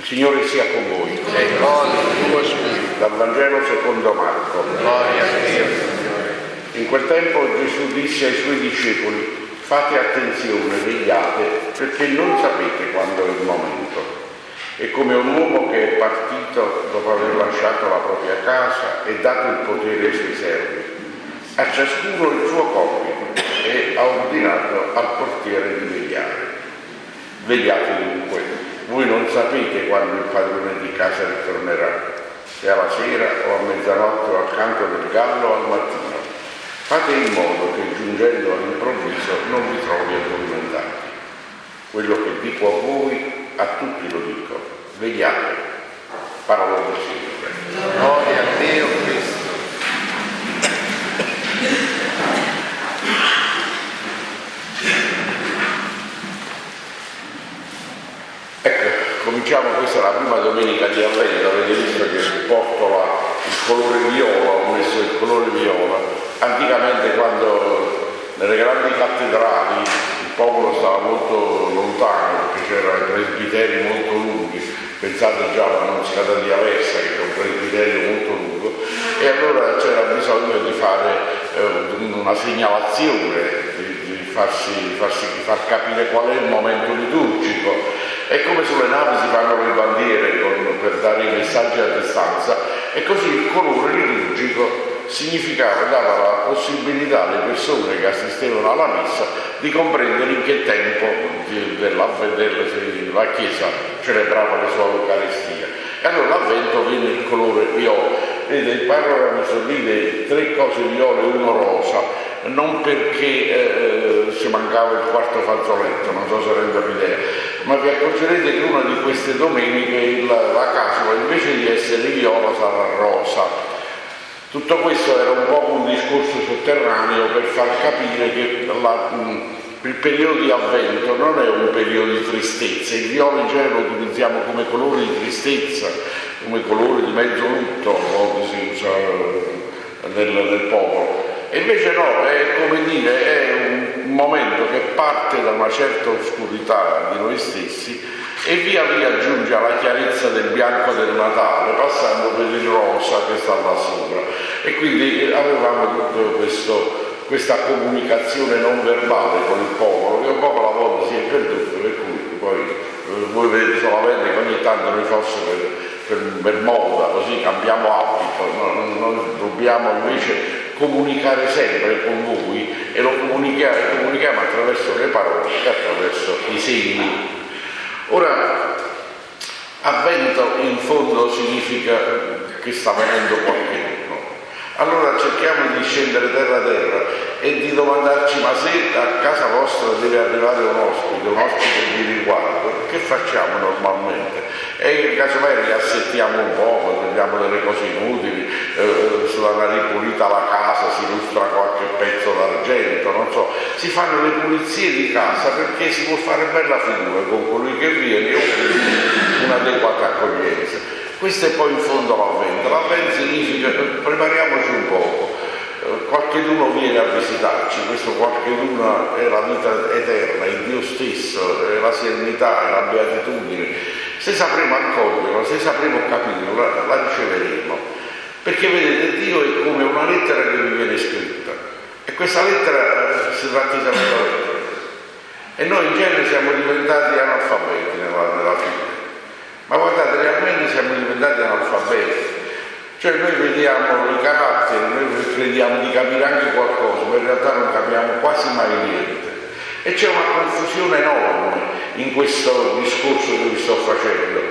Signore sia con voi. E con il tuo spirito. Dal Vangelo secondo Marco. Gloria a Dio, Signore. In quel tempo Gesù disse ai suoi discepoli: fate attenzione, vegliate, perché non sapete quando è il momento. È come un uomo che è partito dopo aver lasciato la propria casa e dato il potere ai suoi servi. A ciascuno il suo compito e ha ordinato al portiere di vegliare. Vegliate dunque, voi non sapete quando il padrone di casa ritornerà, se alla sera o a mezzanotte o al canto del gallo o al mattino. Fate in modo che giungendo all'improvviso non vi trovi addormentati. Quello che dico a voi, a tutti lo dico: vegliate. Parola del Signore. Gloria a Dio Cristo. Ecco, cominciamo, questa è la prima domenica di Avvento, avete visto che porto il colore viola, ho messo il colore viola. Anticamente, quando nelle grandi cattedrali il popolo stava molto lontano, perché c'erano i presbiteri molto lunghi, pensate già all'Annunziata di Aversa, che è un presbiterio molto lungo, e allora c'era bisogno di fare una segnalazione, di far capire qual è il momento liturgico. È come sulle navi si fanno le bandiere per dare i messaggi a distanza, e così il colore liturgico dava la possibilità alle persone che assistevano alla messa di comprendere in che tempo la Chiesa celebrava la sua Eucaristia. E allora l'Avvento viene il colore viola. Vedete, il Padre aveva messo lì le 3 cose viole e 1 rosa, non perché ci mancava il quarto fazzoletto, non so se rendo l'idea, ma vi accorgerete che una di queste domeniche la cassola, invece di essere viola, sarà rosa. Tutto questo era un po' un discorso sotterraneo per far capire che il periodo di Avvento non è un periodo di tristezza. Il viola in genere lo utilizziamo come colore di tristezza, come colore di mezzo lutto, come si usa nel popolo. E invece no, è come dire, è un momento che parte da una certa oscurità di noi stessi e via via giunge alla chiarezza del bianco del Natale, passando per il rosa che sta là sopra. E quindi avevamo tutto questa comunicazione non verbale con il popolo, che un po' alla volta si è perduto, per cui poi voi vedete solamente che ogni tanto noi forse per moda, così cambiamo abito. Noi dobbiamo invece comunicare sempre con voi, e lo comunichiamo attraverso le parole e attraverso i segni. Ora, Avvento in fondo significa che sta venendo qualcuno. Allora cerchiamo di scendere terra e di domandarci: ma se a casa vostra deve arrivare un ospite di riguardo, che facciamo normalmente? E casomai riassettiamo un po', togliamo delle cose inutili, sulla ripulita la casa si lustra qualche pezzo d'argento, non so, si fanno le pulizie di casa perché si può fare bella figura con colui che viene e offrire un'adeguata accoglienza. Questo è poi in fondo l'Avvento. L'Avvento significa prepariamoci un poco, qualcheduno viene a visitarci, questo qualcheduno è la vita eterna, il Dio stesso, è la serenità, è la beatitudine. Se sapremo accoglierlo, se sapremo capirlo, la riceveremo. Perché vedete, Dio è come una lettera che vi viene scritta, e questa lettera si rattrista nella lettera. E noi in genere siamo diventati analfabeti nella vita. Ma guardate, realmente siamo diventati analfabeti. Cioè noi vediamo i caratteri, noi crediamo di capire anche qualcosa, ma in realtà non capiamo quasi mai niente. E c'è una confusione enorme in questo discorso che vi sto facendo.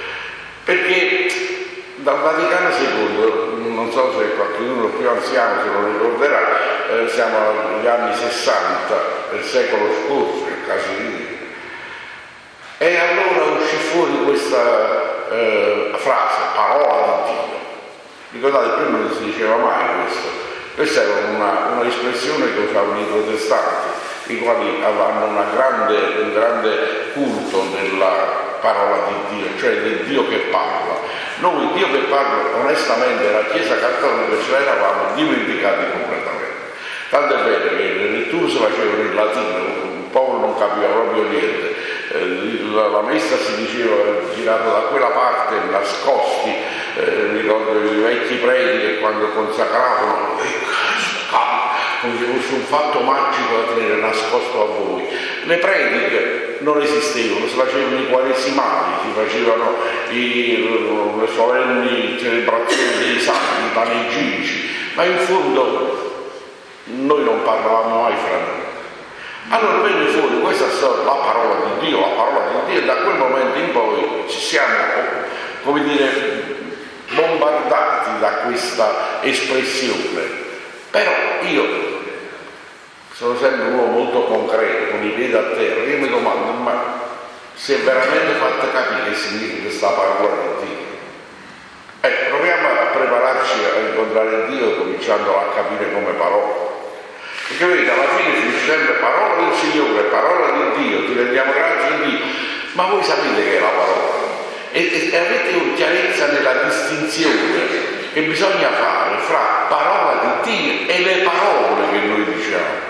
Perché dal Vaticano II, non so se qualcuno più anziano se lo ricorderà, siamo agli anni 60 del secolo scorso, nel caso di dire. E allora uscì fuori questa frase, parola di Dio. Ricordate, prima non si diceva mai questo. Questa era una espressione che usavano i protestanti, i quali avevano un grande culto della parola di Dio, cioè del Dio che parla. Noi, Dio che parla, onestamente, la Chiesa Cattolica ce l'eravamo dimenticati completamente. Tanto è vero che le letture si facevano in latino, il popolo non capiva proprio niente. la messa si diceva girata da quella parte, nascosti, ricordo i vecchi preti che quando consacravano come se fosse un fatto magico da tenere nascosto a voi. Le prediche non esistevano, si facevano i quaresimali, si facevano le solenni celebrazioni dei santi, i panegirici, ma in fondo noi non parlavamo mai fra noi. Allora venne fuori questa storia, la parola di Dio, e da quel momento in poi ci siamo, come dire, bombardati da questa espressione. Però io sono sempre un uomo molto concreto, con i piedi a terra, io mi domando, ma si è veramente fatto capire che significa questa parola di Dio? Proviamo a prepararci a incontrare Dio cominciando a capire come parola. Perché vedete, alla fine finisce sempre parola del Signore, parola di Dio, ti rendiamo grazie a Dio, ma voi sapete che è la parola e avete chiarezza nella distinzione che bisogna fare fra parola di Dio e le parole che noi diciamo.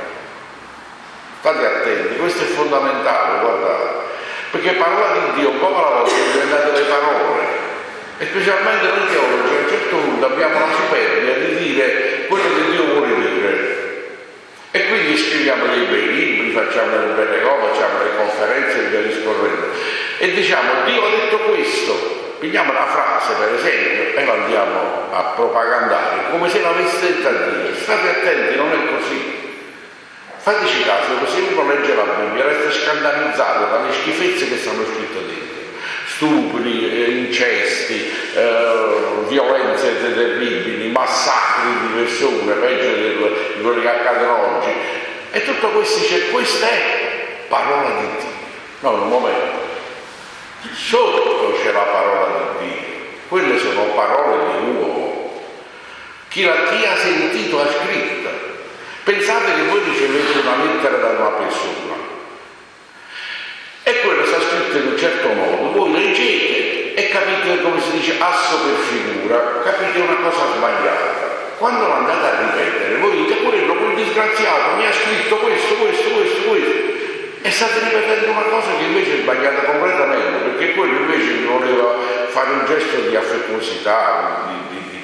State attenti, questo è fondamentale, guardate, perché parola di Dio poco alla volta sono diventate le parole, e specialmente noi teologi a un certo punto abbiamo la superbia di dire quello che Dio vuole dire. E quindi scriviamo dei bei libri, facciamo delle belle cose, facciamo le conferenze e via discorrendo. E diciamo, Dio ha detto questo, prendiamo una frase per esempio e la andiamo a propagandare come se l'avesse detta Dio. State attenti, non è così. Fateci caso, se uno legge la Bibbia resta scandalizzato dalle schifezze che stanno scritte dentro. Stupri, incesti, violenze terribili, massacri di persone, peggio di quelli che accadono oggi. E tutto questo dice, questa è parola di Dio. No, in un momento. Sotto c'è la parola di Dio. Quelle sono parole di uomo. Chi ha sentito ha scritto. Pensate che voi ricevete una lettera da una persona. E quello sta scritto in un certo modo, voi leggete e capite, come si dice, asso per figura, capite una cosa sbagliata. Quando andate a ripetere, voi dite, quel disgraziato mi ha scritto questo, e state ripetendo una cosa che invece è sbagliata completamente, perché quello invece voleva fare un gesto di affettuosità, di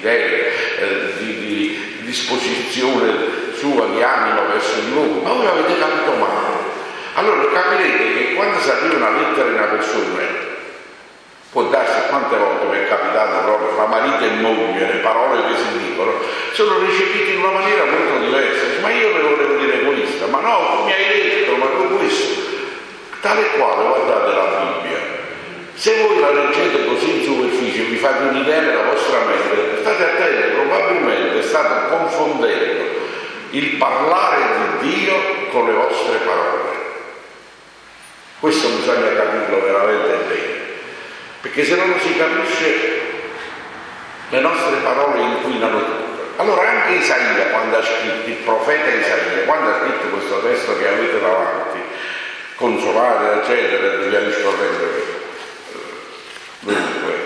disposizione sua, di animo verso di voi, ma voi avete capito male. Allora capirete che quando si arriva una lettera di una persona, può darsi quante volte mi è capitato proprio fra marito e moglie, le parole che si dicono sono recepite in una maniera molto diversa. Ma io le volevo dire questa, ma no, tu mi hai detto, ma tu questo, tale quale, guardate la Bibbia. Se voi la leggete così in superficie, vi fate un'idea nella vostra mente, state attenti, probabilmente state confondendo il parlare di Dio con le vostre parole. Questo bisogna capirlo veramente bene, perché se non lo si capisce le nostre parole inquinano tutto. Allora anche Isaia, quando ha scritto, il profeta Isaia, quando ha scritto questo testo che avete davanti, consolare, eccetera, e via discorrendo, dunque,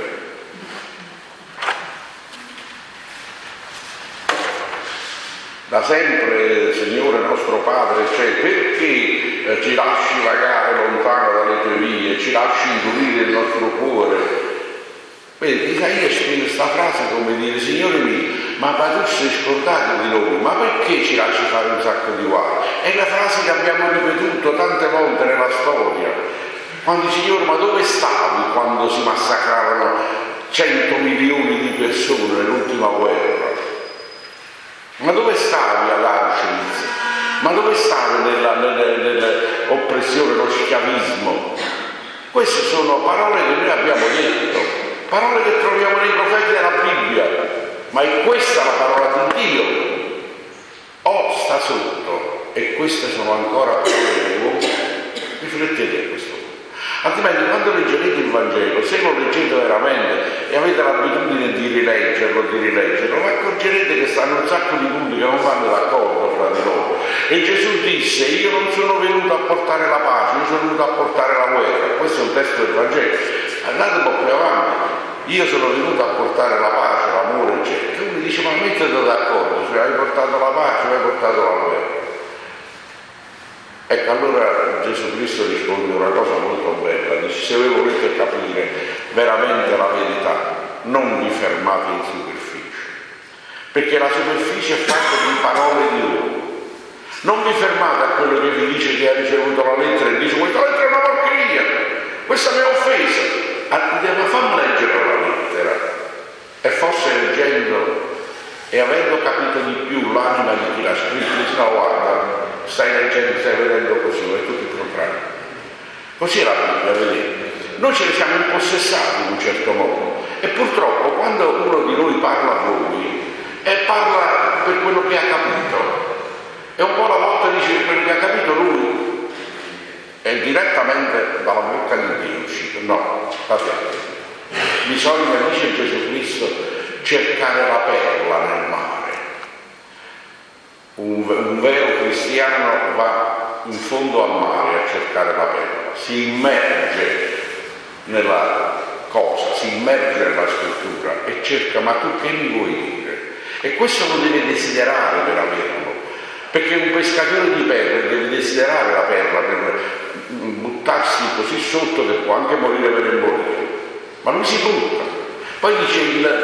da sempre, Signore nostro Padre, perché ci lasci vagare lontano dalle tue vie, ci lasci indurire il nostro cuore. Vedi, Isaia scrive questa frase come dire, Signore mio, ma tu sei scordato di noi, ma perché ci lasci fare un sacco di guai? È la frase che abbiamo ripetuto tante volte nella storia. Quando Signore, ma dove stavi quando si massacravano 100 milioni di persone nell'ultima guerra? Ma dove stavi ad Auschwitz? Ma dove stavi nell'oppressione, lo schiavismo? Queste sono parole che noi abbiamo detto, parole che troviamo nei profeti della Bibbia, ma è questa la parola di Dio? O sta sotto, e queste sono ancora parole di uomo? Riflettete a questo. Altrimenti quando leggerete il Vangelo, se lo leggete veramente e avete l'abitudine di rileggerlo, vi accorgerete che stanno un sacco di punti che non vanno d'accordo fra di loro. E Gesù disse, io non sono venuto a portare la pace, io sono venuto a portare la guerra. Questo è un testo del Vangelo. Andate un po' più avanti, io sono venuto a portare la pace, l'amore, eccetera. E uno dice, ma mettete d'accordo, se hai portato la pace o hai portato la guerra. Ecco, allora Gesù Cristo risponde una cosa molto bella, dice: se voi volete capire veramente la verità, non vi fermate in superficie, perché la superficie è fatta di parole di uomo. Non vi fermate a quello che vi dice che ha ricevuto la lettera e dice: questa lettera è una porcheria, questa mi ha offesa. Ma fammi leggere la lettera. E forse leggendo e avendo capito di più l'anima di chi l'ha scritto, dice: no, guarda, stai leggendo, stai vedendo così, è tutto il contrario. Così è la Bibbia, vedete. Noi ce ne siamo impossessati in un certo modo, e purtroppo quando uno di noi parla a voi, parla per quello che ha capito, e un po' alla volta dice quello che ha capito lui, e direttamente dalla bocca di Dio è uscito. No, capite? Bisogna, dice Gesù Cristo, cercare la perla nel mare. Un vero cristiano va in fondo al mare a cercare la perla, si immerge nella cosa, si immerge nella scrittura e cerca: ma tu che mi vuoi dire? E questo lo deve desiderare per averlo, perché un pescatore di perle deve desiderare la perla per buttarsi così sotto che può anche morire per embolia, ma lui si butta. Poi dice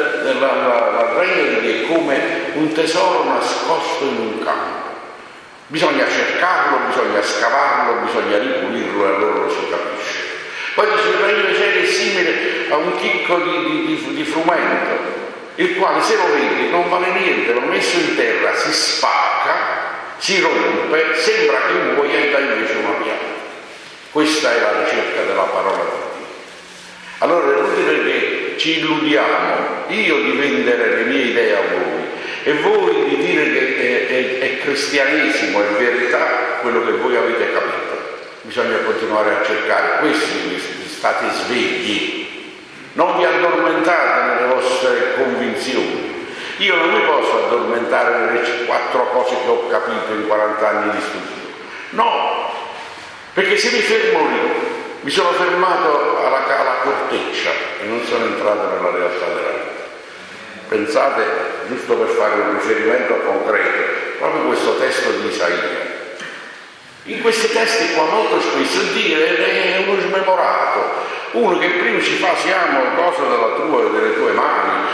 il regno di Dio è come un tesoro nascosto in un campo, bisogna cercarlo, bisogna scavarlo, bisogna ripulirlo, e allora lo si capisce. Poi dice: il regno dei cieli è simile a un chicco di frumento, il quale se lo vedi non vale niente, l'ho messo in terra, si spacca, si rompe, sembra che muoia e dà invece una pianta. Questa è la ricerca della parola di Dio. Allora è inutile che ci illudiamo, io di vendere le mie idee a voi e voi di dire che è cristianesimo, è verità quello che voi avete capito. Bisogna continuare a cercare. Questi state svegli, non vi addormentate nelle vostre convinzioni. Io non mi posso addormentare nelle 4 cose che ho capito in 40 anni di studio, no, perché se mi fermo lì mi sono fermato alla corteccia e non sono entrato nella realtà della vita. Pensate, giusto per fare un riferimento concreto, proprio questo testo di Isaia. In questi testi qua molto spesso Dio è uno smemorato, uno che prima ci fa: siamo cosa delle tue mani,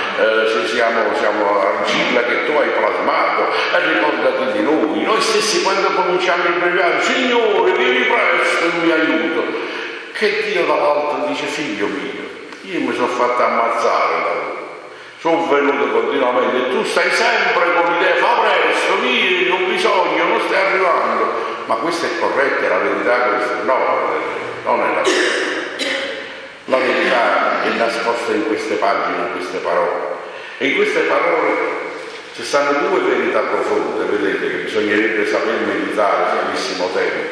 siamo argilla che tu hai plasmato, e ricordati di noi. Noi stessi quando cominciamo il breviario: Signore, vieni presto in mio aiuto. Che Dio dall'alto dice: figlio mio, io mi sono fatto ammazzare da lui, sono venuto continuamente e tu stai sempre con l'idea: fa presto, vieni, non bisogna, non stai arrivando. Ma questo è corretto, è la verità questa? No, non è la verità. La verità è nascosta in queste pagine, in queste parole. E in queste parole ci stanno 2 verità profonde, vedete, che bisognerebbe saper meditare se avessimo tempo.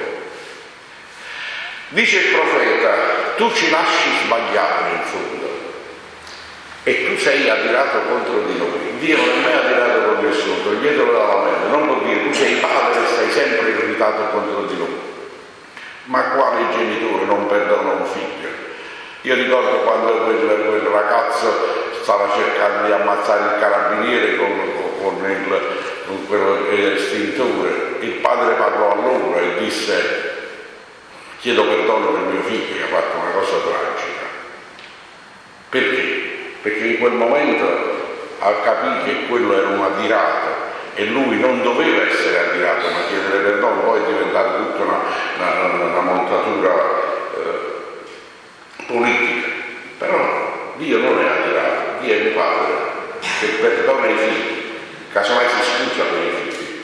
Dice il profeta: tu ci lasci sbagliare in fondo e tu sei adirato contro di noi. Dio non è mai adirato con nessuno, toglietelo dalla mente. Non può dire: tu sei padre e stai sempre irritato contro di noi. Ma quale genitore non perdona un figlio? Io ricordo quando quel ragazzo stava cercando di ammazzare il carabiniere con quell'estintore, il padre parlò a loro e disse: chiedo perdono per mio figlio che ha fatto una cosa tragica. Perché? Perché in quel momento ha capito che quello era un adirato e lui non doveva essere addirato, ma chiedere perdono. Poi è diventata tutta una montatura politica. Però Dio non è addirato, Dio è un padre che perdona i figli, casomai si scusa per i figli.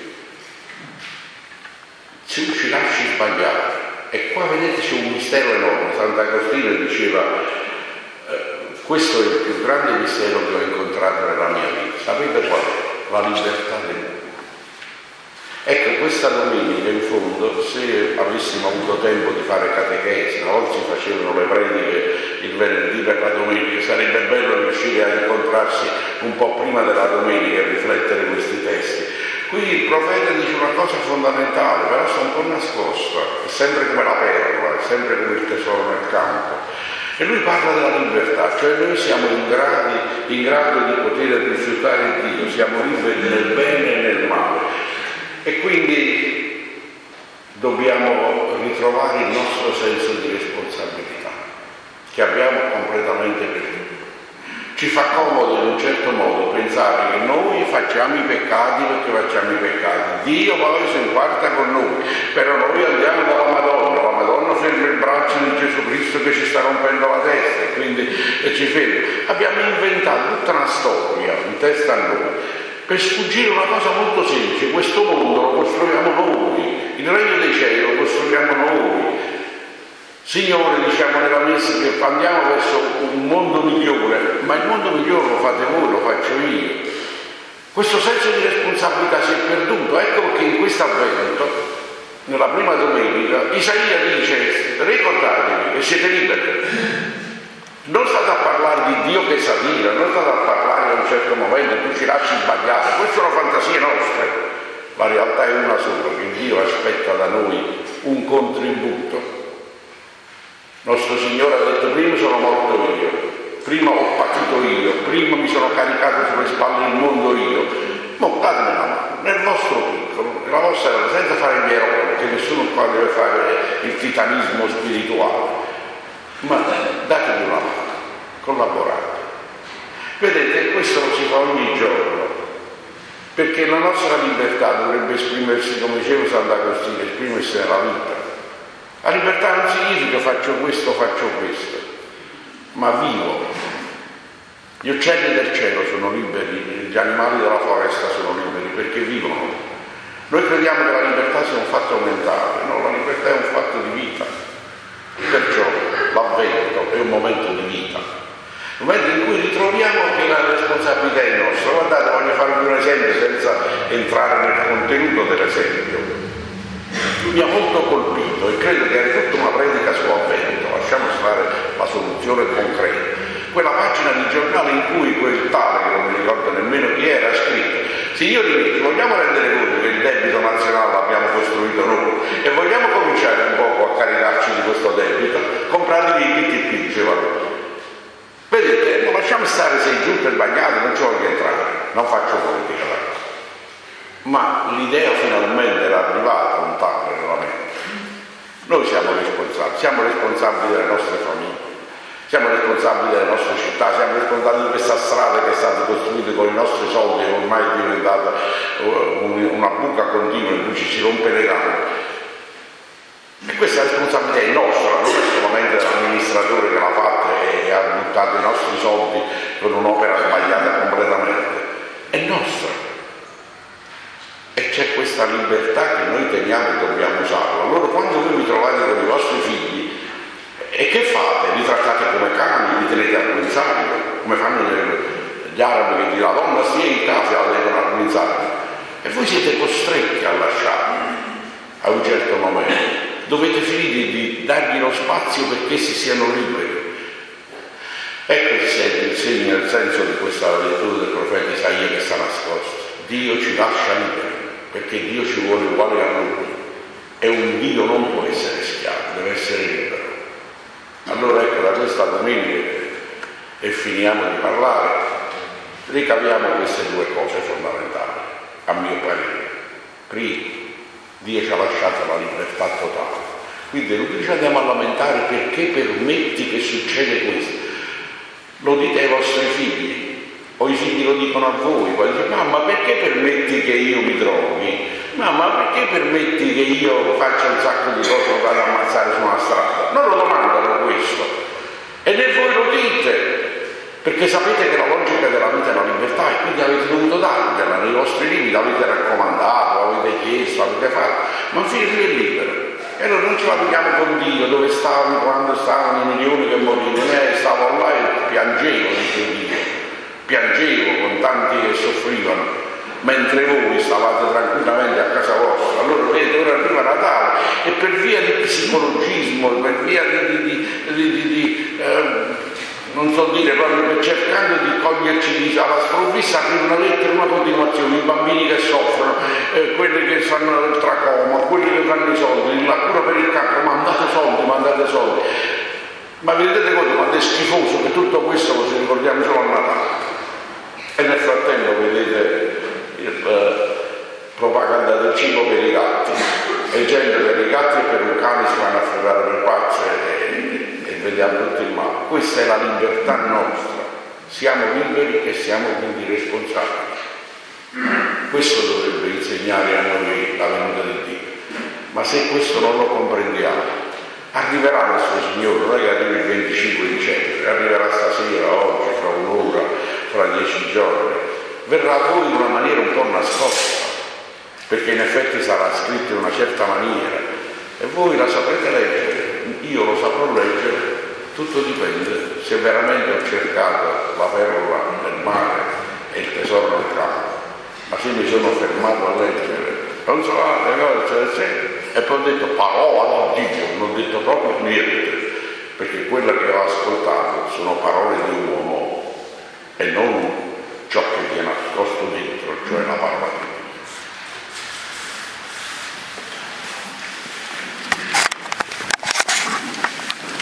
Se ci lasci sbagliare. E qua vedete c'è un mistero enorme. Sant'Agostino diceva: questo è il più grande mistero che ho incontrato nella mia vita. Sapete qual è? La libertà dell'uomo. Ecco, questa domenica in fondo, se avessimo avuto tempo di fare catechesi, una volta si facevano le prediche il venerdì per la domenica, sarebbe bello riuscire a incontrarsi un po' prima della domenica e riflettere questi testi. Qui il profeta dice una cosa fondamentale, però sta un po' nascosta, è sempre come la perla, è sempre come il tesoro nel campo. E lui parla della libertà, cioè noi siamo in grado di poter rifiutare Dio, siamo liberi nel bene e nel male. E quindi dobbiamo ritrovare il nostro senso di responsabilità, che abbiamo completamente perduto. Ci fa comodo in un certo modo pensare che noi facciamo i peccati perché facciamo i peccati. Dio poi si importa con noi, però noi andiamo dalla Madonna, la Madonna ferma il braccio di Gesù Cristo che ci sta rompendo la testa e quindi ci ferma. Abbiamo inventato tutta una storia in testa a noi per sfuggire una cosa molto semplice: questo mondo lo costruiamo noi, il regno dei cieli lo costruiamo noi. Signore, diciamo nella messa che andiamo verso un mondo migliore, ma il mondo migliore lo fate voi, lo faccio io. Questo senso di responsabilità si è perduto. Ecco che in questo avvento, nella prima domenica, Isaia dice: ricordatevi che siete liberi. Non state a parlare di Dio che s'attira, non state a parlare a un certo momento, tu ci lasci sbagliare. Queste sono fantasie nostre. La realtà è una sola, che Dio aspetta da noi un contributo. Nostro Signore ha detto: prima sono morto io, prima ho patito io, prima mi sono caricato sulle spalle il mondo io. Ma datemi una mano, nel vostro piccolo, nella vostra, senza fare gli eroi, perché nessuno qua deve fare il titanismo spirituale, ma datemi una mano, collaborate. Vedete, questo lo si fa ogni giorno, perché la nostra libertà dovrebbe esprimersi, come diceva Sant'Agostino, esprimersi nella vita. La libertà non significa faccio questo, ma vivo. Gli uccelli del cielo sono liberi, gli animali della foresta sono liberi perché vivono. Noi crediamo che la libertà sia un fatto mentale, no, la libertà è un fatto di vita. Perciò l'avvento è un momento di vita, un momento in cui ritroviamo che la responsabilità è nostra. Guardate, voglio farvi un esempio senza entrare nel contenuto dell'esempio. Mi ha molto colpito e credo che è tutta una predica su avvento, lasciamo stare la soluzione concreta. Quella pagina di giornale in cui quel tale, che non mi ricordo nemmeno chi era, ha scritto: signori miei, vogliamo rendere conto che il debito nazionale l'abbiamo costruito noi e vogliamo cominciare un poco a caricarci di questo debito, compratevi i BTP, diceva lui. Vedete, non lasciamo stare se è giusto e sbagliato, non ci voglio entrare, non faccio politica là. Ma l'idea finalmente era arrivata un tale nella mente. Noi siamo responsabili delle nostre famiglie, siamo responsabili delle nostre città, siamo responsabili di questa strada che è stata costruita con i nostri soldi e ormai è diventata una buca continua in cui ci si rompe le gambe. E questa responsabilità è nostra, non è solamente dell'amministratore che l'ha fatta e ha buttato i nostri soldi con un'opera sbagliata completamente, è nostra. E c'è questa libertà che noi teniamo e dobbiamo usarla. Allora quando voi vi trovate con i vostri figli, e che fate? Li trattate come cani, li tenete al guinzaglio, come fanno gli arabi che dicono: la donna stia in casa, la tengono al guinzaglio. E voi siete costretti a lasciarli a un certo momento. Dovete finire di dargli lo spazio perché si siano liberi. Ecco il segno, il senso di questa lettura del profeta Isaia che sta nascosto. Dio ci lascia liberi perché Dio ci vuole uguali a lui, e un Dio non può essere schiavo, deve essere libero. Allora ecco, da questa domenica, e finiamo di parlare, ricaviamo queste due cose fondamentali, a mio parere. Primo, Dio ci ha lasciato la libertà totale, quindi non ci andiamo a lamentare perché permetti che succede questo. Lo dite ai vostri figli, o i figli lo dicono a voi, poi dicono: mamma, perché permetti che io mi droghi? Mamma, perché permetti che io faccia un sacco di cose e vado a ammazzare su una strada? Non lo domandano questo, e né voi lo dite, perché sapete che la logica della vita è la libertà, e quindi avete dovuto dargliela nei vostri limiti, l'avete raccomandato, l'avete chiesto, l'avete fatto, ma figli è libero. E allora non ce la vediamo con Dio, dove stavi quando stavano i milioni che morivano, stavo là e piangevo, dice Dio, piangevo con tanti che soffrivano, mentre voi stavate tranquillamente a casa vostra. Allora vedete, ora arriva Natale e per via di psicologismo, per via non so dire, proprio cercando di coglierci alla sprovvista, arriva una lettera, una continuazione, i bambini che soffrono, quelli che fanno il tracoma, quelli che fanno i soldi, la cura per il cancro, mandate soldi. Ma vi rendete conto quanto è schifoso che tutto questo lo si ricordiamo solo a Natale? E nel frattempo vedete propaganda del cibo per i gatti, e gente per i gatti ha brutto il male. Questa è la libertà nostra. Siamo liberi e siamo quindi responsabili. Questo dovrebbe insegnare a noi la venuta di Dio. Ma se questo non lo comprendiamo, arriverà il nostro Signore, non è che arriva il 25 dicembre, arriverà stasera, oggi, fra un'ora, fra 10 giorni, verrà a voi in una maniera un po' nascosta, perché in effetti sarà scritto in una certa maniera e voi la saprete leggere, io lo saprò leggere, tutto dipende se veramente ho cercato la perla nel mare e il tesoro nel campo. Ma se mi sono fermato a leggere, non so, le cose, eccetera, e poi ho detto parola di Dio, non ho detto proprio niente, perché quella che ho ascoltato sono parole di un uomo e non ciò che vi è nascosto dentro, cioè la parola di Dio.